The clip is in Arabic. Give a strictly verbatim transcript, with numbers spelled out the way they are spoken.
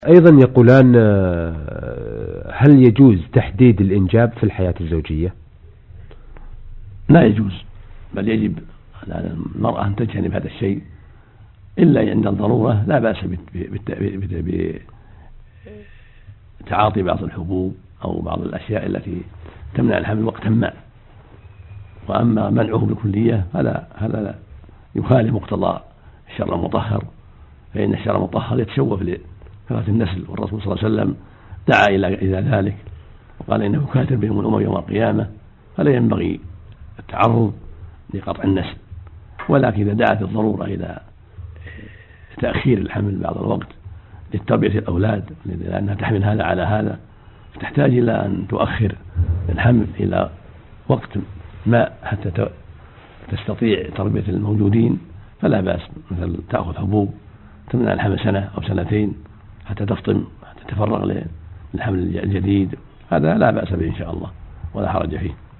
أيضا يقولان هل يجوز تحديد الإنجاب في الحياة الزوجية؟ لا يجوز، بل يجب على المرأة أن تجتنب هذا الشيء إلا عند الضرورة. لا بأس بتعاطي بعض الحبوب أو بعض الأشياء التي تمنع الحمل وقتا ما، وأما منعه بالكلية هذا هذا لا يخالف مقتضى الشرع المطهر، فإن الشرع المطهر يتشوف لكثرة النسل، والرسول صلى الله عليه وسلم دعا إلى ذلك وقال إنه يكاثر بهم الأمم يوم القيامة، فلا ينبغي التعرض لقطع النسل. ولكن إذا دعت الضرورة إلى تأخير الحمل بعض الوقت لتربية الأولاد لأنها تحمل هذا على هذا، فتحتاج إلى أن تؤخر الحمل إلى وقت ما حتى تستطيع تربية الموجودين، فلا بأس، مثل تأخذ حبوب تمنع الحمل سنة أو سنتين حتى تفطم، حتى تتفرغ للحمل الجديد، هذا لا بأس به إن شاء الله ولا حرج فيه.